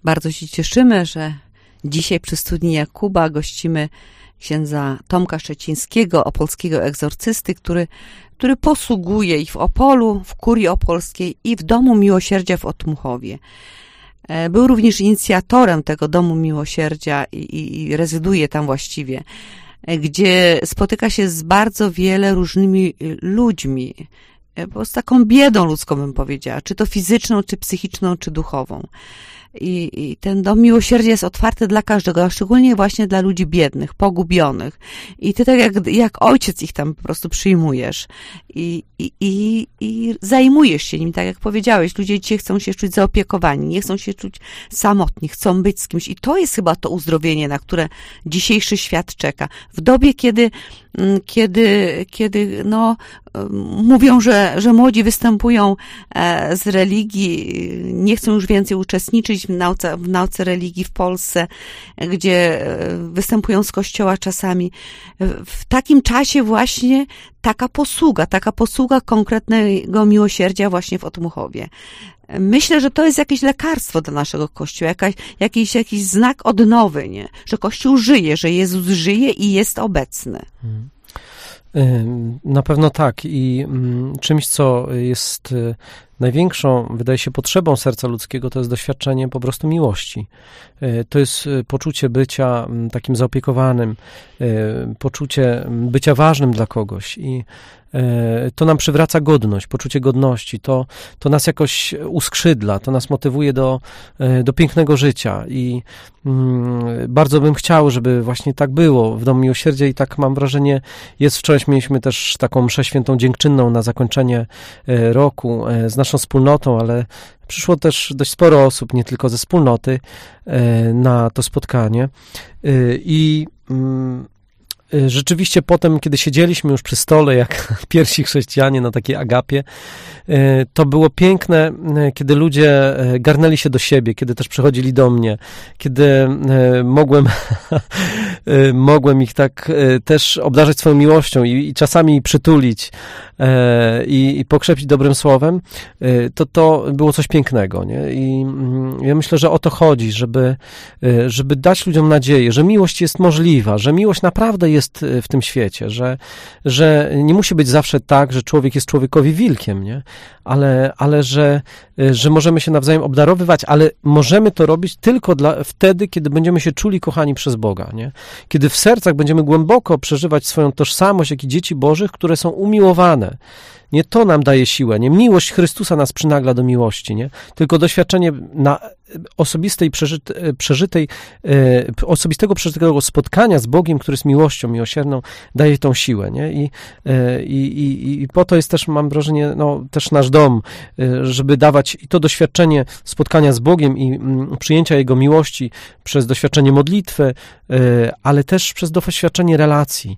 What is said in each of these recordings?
Bardzo się cieszymy, że dzisiaj przy studni Jakuba gościmy księdza Tomka Szczecińskiego, opolskiego egzorcysty, który posługuje i w Opolu, w Kurii Opolskiej i w Domu Miłosierdzia w Otmuchowie. Był również inicjatorem tego Domu Miłosierdzia i rezyduje tam właściwie, gdzie spotyka się z bardzo wiele różnymi ludźmi, po prostu taką biedą ludzką bym powiedziała, czy to fizyczną, czy psychiczną, czy duchową. I ten Dom Miłosierdzia jest otwarty dla każdego, a szczególnie właśnie dla ludzi biednych, pogubionych. I ty tak jak ojciec ich tam po prostu przyjmujesz i zajmujesz się nimi, tak jak powiedziałeś. Ludzie dzisiaj chcą się czuć zaopiekowani, nie chcą się czuć samotni, chcą być z kimś. I to jest chyba to uzdrowienie, na które dzisiejszy świat czeka. W dobie, kiedy mówią, że młodzi występują z religii, nie chcą już więcej uczestniczyć w nauce religii w Polsce, gdzie występują z kościoła czasami. W takim czasie właśnie taka posługa konkretnego miłosierdzia właśnie w Otmuchowie. Myślę, że to jest jakieś lekarstwo dla naszego Kościoła, jakiś znak odnowy, nie? Że Kościół żyje, że Jezus żyje i jest obecny. Na pewno tak i czymś, co jest największą, wydaje się, potrzebą serca ludzkiego, to jest doświadczenie po prostu miłości. To jest poczucie bycia takim zaopiekowanym, poczucie bycia ważnym dla kogoś i to nam przywraca godność, poczucie godności, to nas jakoś uskrzydla, to nas motywuje do pięknego życia i bardzo bym chciał, żeby właśnie tak było w Domu Miłosierdzia i tak mam wrażenie jest. Wczoraj mieliśmy też taką mszę świętą dziękczynną na zakończenie roku z naszą wspólnotą, ale przyszło też dość sporo osób, nie tylko ze wspólnoty, na to spotkanie i rzeczywiście potem, kiedy siedzieliśmy już przy stole, jak pierwsi chrześcijanie na takiej agapie, to było piękne, kiedy ludzie garnęli się do siebie, kiedy też przychodzili do mnie, kiedy mogłem ich tak też obdarzyć swoją miłością i czasami przytulić i pokrzepić dobrym słowem, to było coś pięknego, nie? I ja myślę, że o to chodzi, żeby dać ludziom nadzieję, że miłość jest możliwa, że miłość naprawdę jest w tym świecie, że nie musi być zawsze tak, że człowiek jest człowiekowi wilkiem, nie? Ale że możemy się nawzajem obdarowywać, ale możemy to robić tylko wtedy, kiedy będziemy się czuli kochani przez Boga, nie? Kiedy w sercach będziemy głęboko przeżywać swoją tożsamość, jak i dzieci Bożych, które są umiłowane. Nie to nam daje siłę, nie? Miłość Chrystusa nas przynagla do miłości, nie? Tylko doświadczenie osobistego przeżytego spotkania z Bogiem, który jest miłością miłosierną, daje tą siłę, nie? I po to jest też, mam wrażenie, też nasz dom, żeby dawać i to doświadczenie spotkania z Bogiem i przyjęcia Jego miłości przez doświadczenie modlitwy, ale też przez doświadczenie relacji.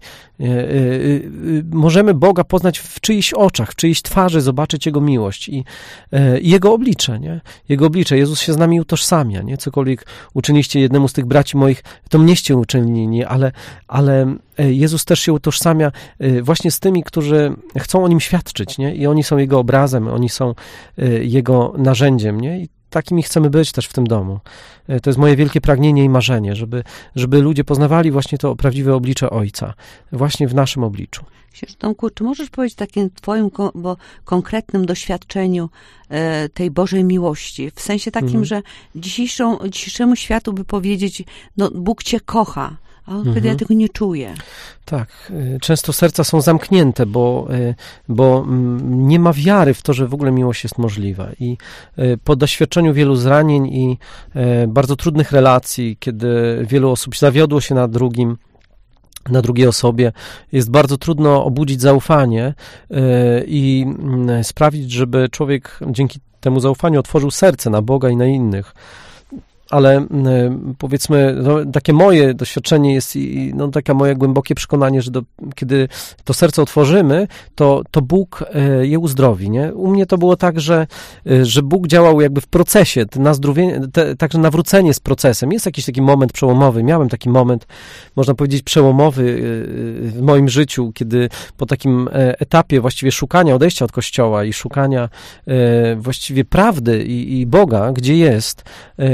Możemy Boga poznać w czyichś oczach, w czyjejś twarzy, zobaczyć Jego miłość i Jego oblicze, nie? Jego oblicze. Jezus się z nami utożsamia, nie? Cokolwiek uczyniliście jednemu z tych braci moich, to mnieście uczynili, ale Jezus też się utożsamia właśnie z tymi, którzy chcą o Nim świadczyć, nie? I oni są Jego obrazem, oni są Jego narzędziem, nie? I takimi chcemy być też w tym domu. To jest moje wielkie pragnienie i marzenie, żeby ludzie poznawali właśnie to prawdziwe oblicze Ojca, właśnie w naszym obliczu. Księże Tomku, czy możesz powiedzieć o takim twoim konkretnym doświadczeniu tej Bożej miłości? W sensie takim, że dzisiejszemu światu by powiedzieć, Bóg cię kocha, a on wtedy ja tego nie czuję. Tak, często serca są zamknięte, bo nie ma wiary w to, że w ogóle miłość jest możliwa. I po doświadczeniu wielu zranień i bardzo trudnych relacji, kiedy wielu osób zawiodło się na drugiej osobie, jest bardzo trudno obudzić zaufanie i sprawić, żeby człowiek dzięki temu zaufaniu otworzył serce na Boga i na innych. Ale powiedzmy, takie moje doświadczenie jest i takie moje głębokie przekonanie, że kiedy to serce otworzymy, to Bóg je uzdrowi, nie? U mnie to było tak, że Bóg działał jakby w procesie, także nawrócenie jest procesem. Jest jakiś taki moment przełomowy. Miałem taki moment, można powiedzieć, przełomowy w moim życiu, kiedy po takim etapie właściwie szukania, odejścia od Kościoła i szukania właściwie prawdy i Boga, gdzie jest, to trafiłem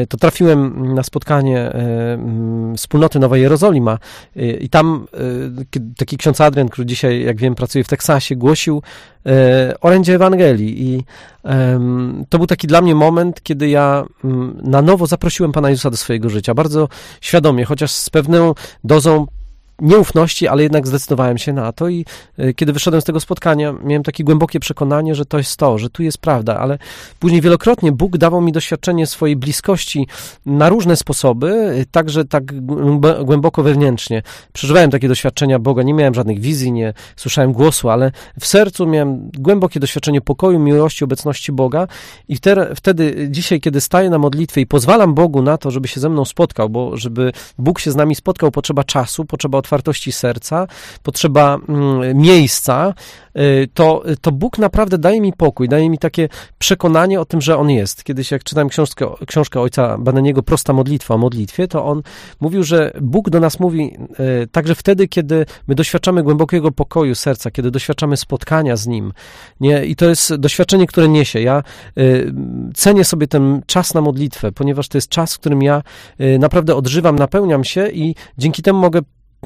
trafiłem na spotkanie wspólnoty Nowa Jerozolima i tam taki ksiądz Adrian, który dzisiaj, jak wiem, pracuje w Teksasie, głosił orędzie Ewangelii i to był taki dla mnie moment, kiedy ja na nowo zaprosiłem Pana Jezusa do swojego życia, bardzo świadomie, chociaż z pewną dozą nieufności, ale jednak zdecydowałem się na to i kiedy wyszedłem z tego spotkania, miałem takie głębokie przekonanie, że to jest to, że tu jest prawda, ale później wielokrotnie Bóg dawał mi doświadczenie swojej bliskości na różne sposoby, także tak głęboko wewnętrznie. Przeżywałem takie doświadczenia Boga, nie miałem żadnych wizji, nie słyszałem głosu, ale w sercu miałem głębokie doświadczenie pokoju, miłości, obecności Boga i wtedy dzisiaj, kiedy staję na modlitwie i pozwalam Bogu na to, żeby się ze mną spotkał, bo żeby Bóg się z nami spotkał, potrzeba czasu, potrzeba otwartości serca, potrzeba miejsca, to Bóg naprawdę daje mi pokój, daje mi takie przekonanie o tym, że On jest. Kiedyś jak czytałem książkę ojca Bananiego Prosta modlitwa o modlitwie, to on mówił, że Bóg do nas mówi także wtedy, kiedy my doświadczamy głębokiego pokoju serca, kiedy doświadczamy spotkania z Nim. Nie? I to jest doświadczenie, które niesie. Ja cenię sobie ten czas na modlitwę, ponieważ to jest czas, w którym ja naprawdę odżywam, napełniam się i dzięki temu mogę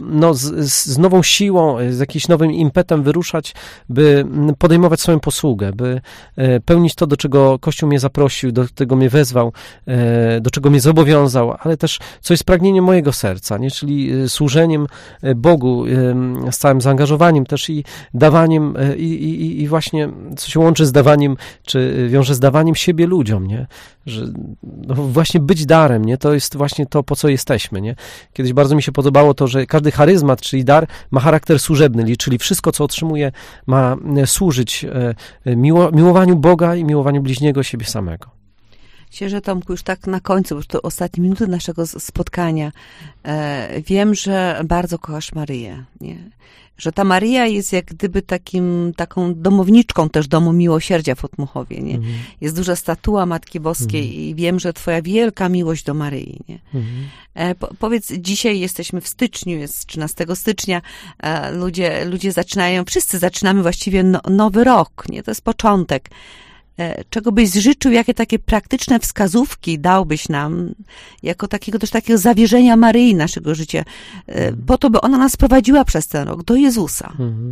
z nową siłą, z jakimś nowym impetem wyruszać, by podejmować swoją posługę, by pełnić to, do czego Kościół mnie zaprosił, do czego mnie wezwał, do czego mnie zobowiązał, ale też co jest pragnieniem mojego serca, nie? Czyli służeniem Bogu z całym zaangażowaniem też i dawaniem i właśnie co się łączy z dawaniem, czy wiąże z dawaniem siebie ludziom, nie? Że właśnie być darem, nie? To jest właśnie to, po co jesteśmy, nie? Kiedyś bardzo mi się podobało to, że każdy charyzmat, czyli dar, ma charakter służebny, czyli wszystko, co otrzymuje, ma służyć miłowaniu Boga i miłowaniu bliźniego siebie samego. Księże Tomku, już tak na końcu, już to ostatnie minuty naszego spotkania. Wiem, że bardzo kochasz Maryję, nie? Że ta Maryja jest jak gdyby taką domowniczką też Domu Miłosierdzia w Otmuchowie, nie? Jest duża statua Matki Boskiej i wiem, że twoja wielka miłość do Maryi, nie? Powiedz, dzisiaj jesteśmy w styczniu, jest 13 stycznia, ludzie zaczynają, wszyscy zaczynamy właściwie nowy rok, nie? To jest początek. Czego byś życzył, jakie takie praktyczne wskazówki dałbyś nam, jako takiego zawierzenia Maryi naszego życia, po to, by ona nas prowadziła przez ten rok do Jezusa?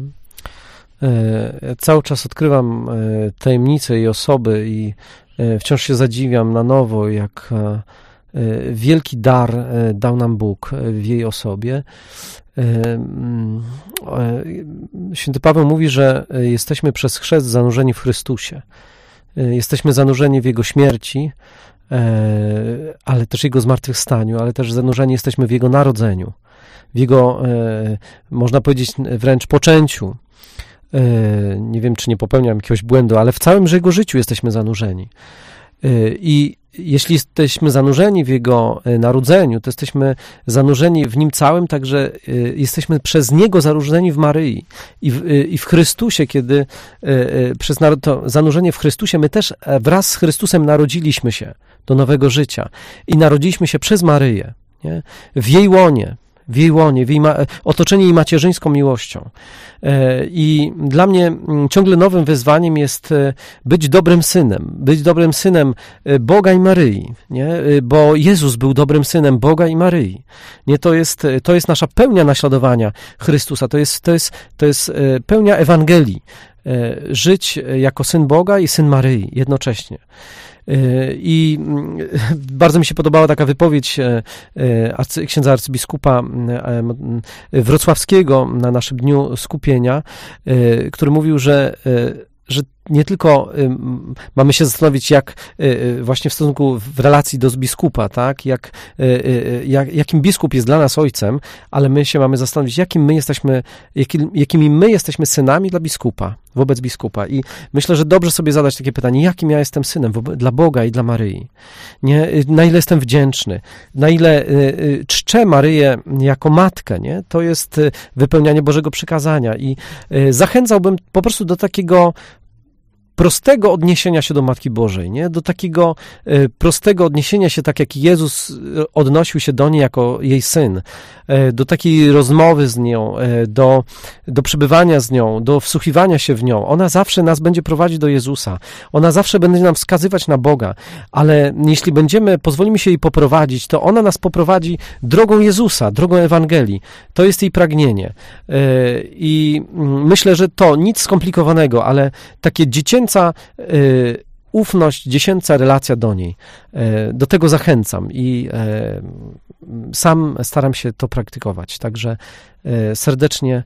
Cały czas odkrywam tajemnice jej osoby i wciąż się zadziwiam na nowo, jak wielki dar dał nam Bóg w jej osobie. Święty Paweł mówi, że jesteśmy przez chrzest zanurzeni w Chrystusie. Jesteśmy zanurzeni w Jego śmierci, ale też Jego zmartwychwstaniu, ale też zanurzeni jesteśmy w Jego narodzeniu, w Jego, można powiedzieć, wręcz poczęciu. Nie wiem, czy nie popełniam jakiegoś błędu, ale w całym Jego życiu jesteśmy zanurzeni. I jeśli jesteśmy zanurzeni w Jego narodzeniu, to jesteśmy zanurzeni w Nim całym, także jesteśmy przez Niego zanurzeni w Maryi i w Chrystusie, kiedy przez to zanurzenie w Chrystusie, my też wraz z Chrystusem narodziliśmy się do nowego życia i narodziliśmy się przez Maryję, nie? W jej łonie, otoczenie jej macierzyńską miłością. I dla mnie ciągle nowym wyzwaniem jest być dobrym synem Boga i Maryi, nie? Bo Jezus był dobrym synem Boga i Maryi. Nie? To jest nasza pełnia naśladowania Chrystusa, to jest pełnia Ewangelii. Żyć jako syn Boga i syn Maryi jednocześnie. I bardzo mi się podobała taka wypowiedź księdza arcybiskupa wrocławskiego na naszym dniu skupienia, który mówił, że nie tylko mamy się zastanowić, jak właśnie w stosunku, w relacji do biskupa, tak, jakim biskup jest dla nas ojcem, ale my się mamy zastanowić, jakimi my jesteśmy synami dla biskupa, wobec biskupa. I myślę, że dobrze sobie zadać takie pytanie, jakim ja jestem synem dla Boga i dla Maryi. Nie? Na ile jestem wdzięczny, na ile czczę Maryję jako matkę, nie? To jest wypełnianie Bożego przykazania. I zachęcałbym po prostu do takiego prostego odniesienia się do Matki Bożej, nie? Do takiego prostego odniesienia się, tak jak Jezus odnosił się do niej jako jej syn, do takiej rozmowy z nią, do przebywania z nią, do wsłuchiwania się w nią. Ona zawsze nas będzie prowadzić do Jezusa. Ona zawsze będzie nam wskazywać na Boga, ale jeśli pozwolimy się jej poprowadzić, to ona nas poprowadzi drogą Jezusa, drogą Ewangelii. To jest jej pragnienie. I myślę, że to nic skomplikowanego, ale takie dziecięca ufność, dziecięca relacja do niej. Do tego zachęcam i sam staram się to praktykować. Także serdecznie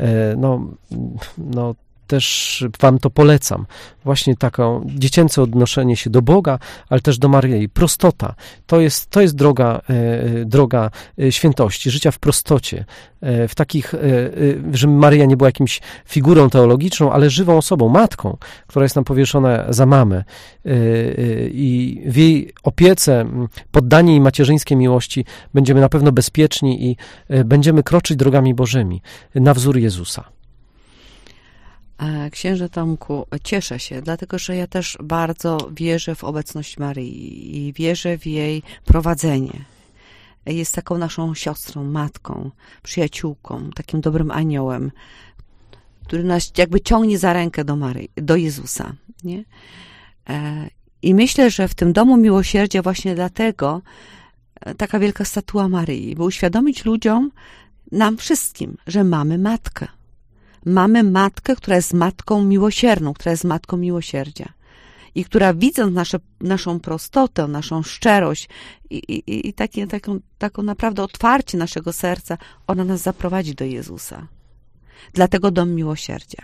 też wam to polecam. Właśnie taką dziecięce odnoszenie się do Boga, ale też do Maryi. Prostota. To jest droga świętości, życia w prostocie. W takich, że Maryja nie była jakimś figurą teologiczną, ale żywą osobą, matką, która jest nam powierzchona za mamę. I w jej opiece, poddanie jej macierzyńskiej miłości będziemy na pewno bezpieczni i będziemy kroczyć drogami Bożymi na wzór Jezusa. Księże Tomku, cieszę się, dlatego że ja też bardzo wierzę w obecność Maryi i wierzę w jej prowadzenie. Jest taką naszą siostrą, matką, przyjaciółką, takim dobrym aniołem, który nas jakby ciągnie za rękę do Jezusa. Nie? I myślę, że w tym domu miłosierdzia właśnie dlatego taka wielka statua Maryi, by uświadomić ludziom, nam wszystkim, że mamy matkę. Mamy matkę, która jest matką miłosierną, która jest matką miłosierdzia. I która widząc naszą prostotę, naszą szczerość i taką naprawdę otwarcie naszego serca, ona nas zaprowadzi do Jezusa. Dlatego dom miłosierdzia.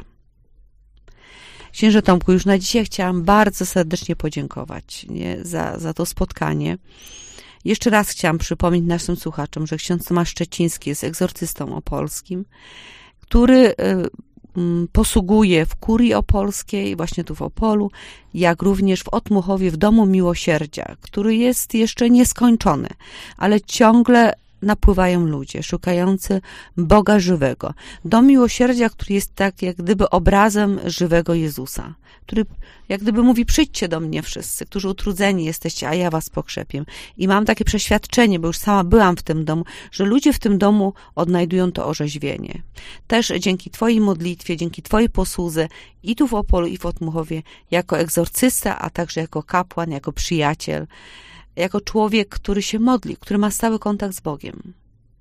Księże Tomku, już na dzisiaj chciałam bardzo serdecznie podziękować za to spotkanie. Jeszcze raz chciałam przypomnieć naszym słuchaczom, że ksiądz Tomasz Szczeciński jest egzorcystą opolskim, który posługuje w Kurii Opolskiej, właśnie tu w Opolu, jak również w Otmuchowie w Domu Miłosierdzia, który jest jeszcze nieskończony, ale ciągle napływają ludzie szukający Boga żywego. Dom Miłosierdzia, który jest tak jak gdyby obrazem żywego Jezusa, który jak gdyby mówi: przyjdźcie do mnie wszyscy, którzy utrudzeni jesteście, a ja was pokrzepię. I mam takie przeświadczenie, bo już sama byłam w tym domu, że ludzie w tym domu odnajdują to orzeźwienie. Też dzięki twojej modlitwie, dzięki twojej posłudze i tu w Opolu, i w Otmuchowie, jako egzorcysta, a także jako kapłan, jako przyjaciel, jako człowiek, który się modli, który ma stały kontakt z Bogiem.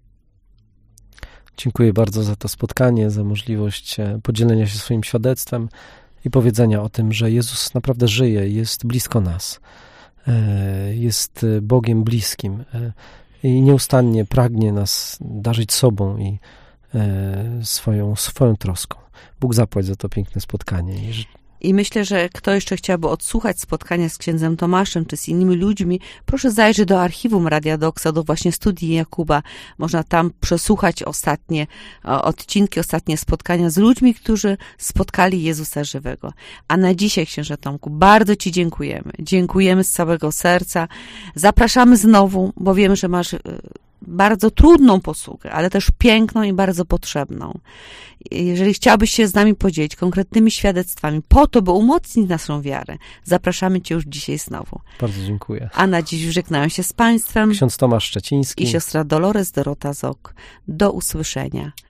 Dziękuję bardzo za to spotkanie, za możliwość podzielenia się swoim świadectwem i powiedzenia o tym, że Jezus naprawdę żyje, jest blisko nas, jest Bogiem bliskim i nieustannie pragnie nas darzyć sobą i swoją troską. Bóg zapłać za to piękne spotkanie. I myślę, że kto jeszcze chciałby odsłuchać spotkania z księdzem Tomaszem czy z innymi ludźmi, proszę zajrzeć do archiwum Radia Doxa, do właśnie studii Jakuba. Można tam przesłuchać ostatnie odcinki, ostatnie spotkania z ludźmi, którzy spotkali Jezusa żywego. A na dzisiaj, księże Tomku, bardzo ci dziękujemy. Dziękujemy z całego serca. Zapraszamy znowu, bo wiemy, że masz bardzo trudną posługę, ale też piękną i bardzo potrzebną. Jeżeli chciałbyś się z nami podzielić konkretnymi świadectwami po to, by umocnić naszą wiarę, zapraszamy cię już dzisiaj znowu. Bardzo dziękuję. A na dziś żegnają się z państwem ksiądz Tomasz Szczeciński i siostra Dolores Dorota Zok. Do usłyszenia.